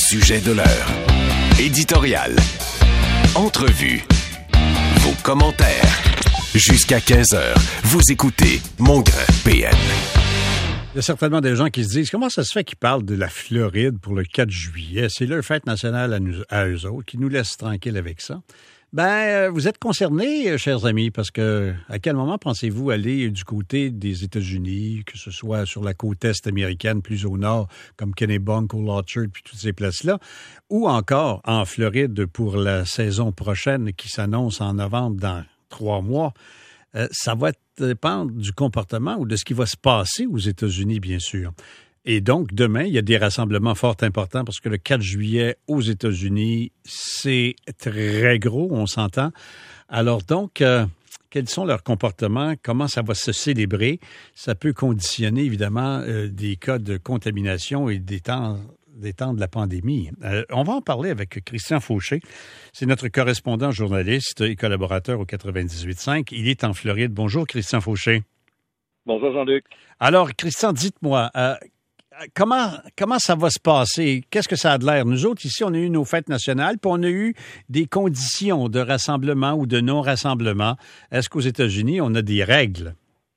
sujet de l'heure. Éditorial. Entrevue. Vos commentaires. Jusqu'à 15 heures, vous écoutez Mongrain PN. Il y a certainement des gens qui se disent, comment ça se fait qu'ils parlent de la Floride pour le 4 juillet? C'est leur fête nationale à eux autres, qui nous laissent tranquilles avec ça. Vous êtes concernés, chers amis, parce que à quel moment pensez-vous aller du côté des États-Unis, que ce soit sur la côte est américaine, plus au nord, comme Kennebunk, Old Orchard, puis toutes ces places-là, ou encore en Floride pour la saison prochaine qui s'annonce en novembre dans 3 mois? Ça va dépendre du comportement ou de ce qui va se passer aux États-Unis, bien sûr. Et donc, demain, il y a des rassemblements fort importants parce que le 4 juillet aux États-Unis, c'est très gros, on s'entend. Alors donc, quels sont leurs comportements? Comment ça va se célébrer? Ça peut conditionner, évidemment, des cas de contamination et des temps de la pandémie. On va en parler avec Christian Fauché. C'est notre correspondant journaliste et collaborateur au 98.5. Il est en Floride. Bonjour, Christian Fauché. Bonjour, Jean-Luc. Alors, Christian, dites-moi, comment ça va se passer? Qu'est-ce que ça a de l'air? Nous autres, ici, on a eu nos fêtes nationales, puis on a eu des conditions de rassemblement ou de non-rassemblement. Est-ce qu'aux États-Unis, on a des règles?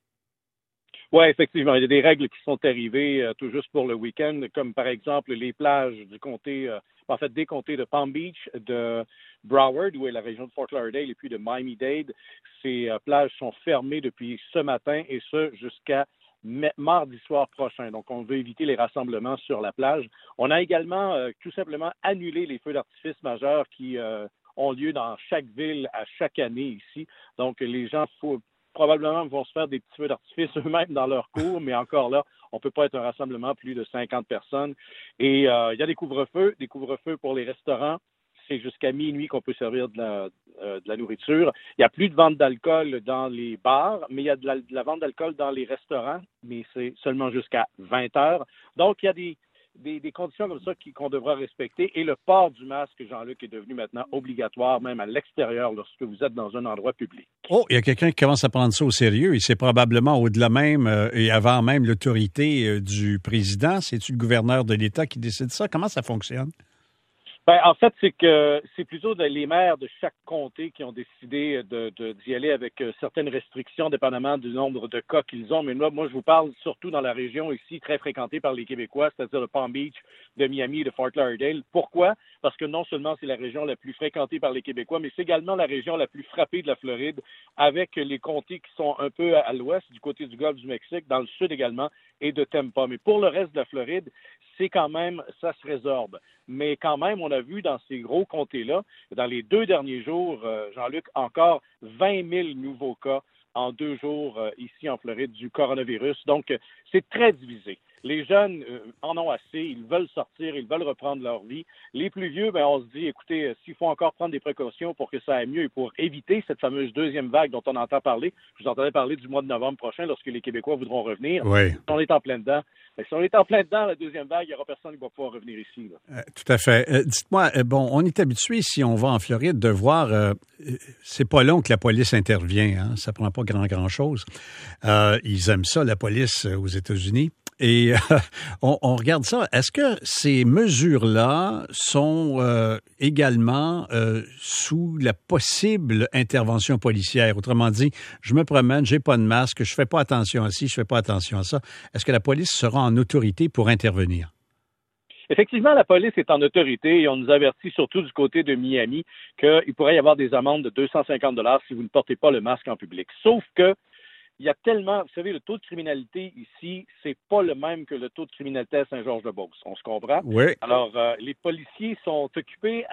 Oui, effectivement. Il y a des règles qui sont arrivées tout juste pour le week-end, comme par exemple les plages du comté, des comtés de Palm Beach, de Broward, où est la région de Fort Lauderdale, et puis de Miami-Dade. Ces plages sont fermées depuis ce matin, et ce, jusqu'à mardi soir prochain. Donc, on veut éviter les rassemblements sur la plage. On a également tout simplement annulé les feux d'artifice majeurs qui ont lieu dans chaque ville à chaque année ici. Donc, les gens probablement vont se faire des petits feux d'artifice eux-mêmes dans leur cours, mais encore là, on ne peut pas être un rassemblement plus de 50 personnes. Et il y a des couvre-feux pour les restaurants. C'est jusqu'à minuit qu'on peut servir de la nourriture. Il n'y a plus de vente d'alcool dans les bars, mais il y a de la vente d'alcool dans les restaurants, mais c'est seulement jusqu'à 20 heures. Donc, il y a des conditions comme ça qu'on devra respecter. Et le port du masque, Jean-Luc, est devenu maintenant obligatoire, même à l'extérieur, lorsque vous êtes dans un endroit public. Oh, il y a quelqu'un qui commence à prendre ça au sérieux. Et c'est probablement au-delà même et avant même l'autorité du président. C'est-tu le gouverneur de l'État qui décide ça? Comment ça fonctionne? En fait, c'est que c'est plutôt les maires de chaque comté qui ont décidé d'y aller avec certaines restrictions, dépendamment du nombre de cas qu'ils ont. Mais moi, je vous parle surtout dans la région ici, très fréquentée par les Québécois, c'est-à-dire de Palm Beach, de Miami, de Fort Lauderdale. Pourquoi? Parce que non seulement c'est la région la plus fréquentée par les Québécois, mais c'est également la région la plus frappée de la Floride, avec les comtés qui sont un peu à l'ouest, du côté du golfe du Mexique, dans le sud également, et de Tampa. Mais pour le reste de la Floride, c'est quand même, ça se résorbe. Mais quand même, on a vu dans ces gros comtés-là, dans les 2 derniers jours, Jean-Luc, encore 20 000 nouveaux cas en 2 jours ici en Floride du coronavirus. Donc, c'est très divisé. Les jeunes en ont assez, ils veulent sortir, ils veulent reprendre leur vie. Les plus vieux, on se dit, écoutez, s'il faut encore prendre des précautions pour que ça aille mieux et pour éviter cette fameuse deuxième vague dont on entend parler, je vous entendais parler du mois de novembre prochain lorsque les Québécois voudront revenir. Oui. On est en plein dedans. Si on est en plein dedans, la deuxième vague, il n'y aura personne qui va pouvoir revenir ici. Tout à fait. Dites-moi, on est habitué, si on va en Floride, de voir, c'est pas long que la police intervient, hein? Ça prend pas grand-chose. Ils aiment ça, la police aux États-Unis. Et on regarde ça. Est-ce que ces mesures-là sont également sous la possible intervention policière? Autrement dit, je me promène, j'ai pas de masque, je fais pas attention à ci, je fais pas attention à ça. Est-ce que la police sera en autorité pour intervenir? Effectivement, la police est en autorité et on nous avertit surtout du côté de Miami qu'il pourrait y avoir des amendes de 250 $ si vous ne portez pas le masque en public. Sauf que il y a tellement, vous savez, le taux de criminalité ici, c'est pas le même que le taux de criminalité à Saint-Georges-de-Beauce. On se comprend? Oui. Alors, les policiers sont occupés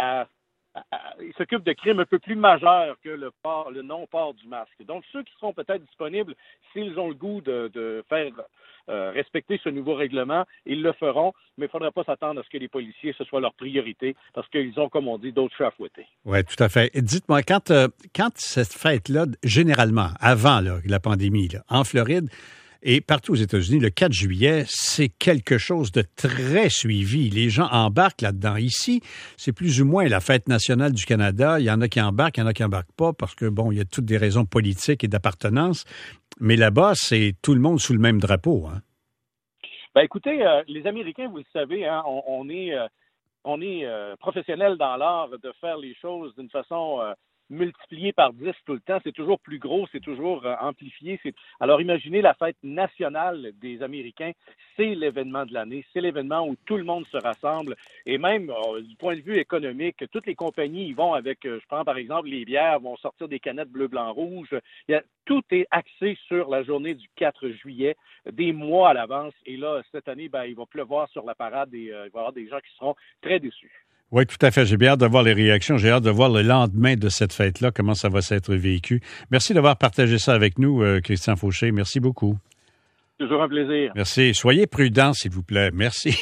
ils s'occupent de crimes un peu plus majeurs que le non-port du masque. Donc, ceux qui seront peut-être disponibles, s'ils ont le goût de faire respecter ce nouveau règlement, ils le feront, mais il ne faudrait pas s'attendre à ce que les policiers, ce soit leur priorité, parce qu'ils ont, comme on dit, d'autres chats à fouetter. Oui, tout à fait. Et dites-moi, quand cette fête-là, généralement, avant la pandémie, en Floride, et partout aux États-Unis, le 4 juillet, c'est quelque chose de très suivi. Les gens embarquent là-dedans. Ici, c'est plus ou moins la fête nationale du Canada. Il y en a qui embarquent, il y en a qui embarquent pas parce que, il y a toutes des raisons politiques et d'appartenance. Mais là-bas, c'est tout le monde sous le même drapeau, hein? Écoutez, les Américains, vous le savez, hein, on est professionnel dans l'art de faire les choses d'une façon multipliée par 10 tout le temps. C'est toujours plus gros, c'est toujours amplifié. Alors, imaginez la fête nationale des Américains. C'est l'événement de l'année. C'est l'événement où tout le monde se rassemble. Et même, du point de vue économique, toutes les compagnies y vont avec, je prends par exemple les bières, vont sortir des canettes bleu, blanc, rouge. Tout est axé sur la journée du 4 juillet, des mois à l'avance. Et là, cette année, il va pleuvoir sur la parade et il va y avoir des gens qui seront très déçus. Oui, tout à fait. J'ai bien hâte de voir les réactions. J'ai hâte de voir le lendemain de cette fête-là, comment ça va s'être vécu. Merci d'avoir partagé ça avec nous, Christian Fauché. Merci beaucoup. Toujours un plaisir. Merci. Soyez prudents, s'il vous plaît. Merci.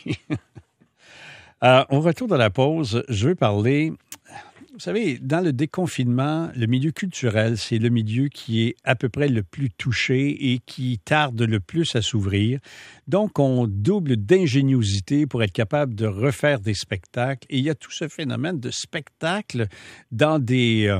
On retourne à la pause. Je veux parler... Vous savez, dans le déconfinement, le milieu culturel, c'est le milieu qui est à peu près le plus touché et qui tarde le plus à s'ouvrir. Donc, on double d'ingéniosité pour être capable de refaire des spectacles. Et il y a tout ce phénomène de spectacle dans des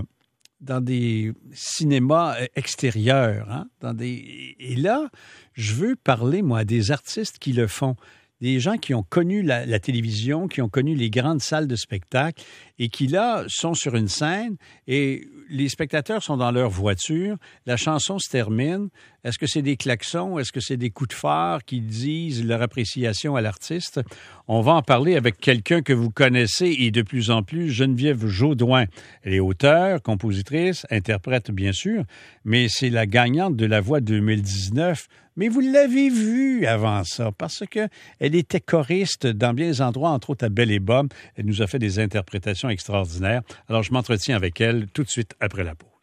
cinémas extérieurs. Hein? Et là, je veux parler, moi, des artistes qui le font. Des gens qui ont connu la télévision, qui ont connu les grandes salles de spectacle et qui, là, sont sur une scène et les spectateurs sont dans leur voiture. La chanson se termine. Est-ce que c'est des klaxons? Est-ce que c'est des coups de phare qui disent leur appréciation à l'artiste? On va en parler avec quelqu'un que vous connaissez et de plus en plus, Geneviève Jaudoin. Elle est auteure, compositrice, interprète, bien sûr, mais c'est la gagnante de La Voix 2019. Mais vous l'avez vue avant ça, parce qu'elle était choriste dans bien des endroits, entre autres à Belle-et-Bomme. Elle nous a fait des interprétations extraordinaires. Alors, je m'entretiens avec elle tout de suite après la pause.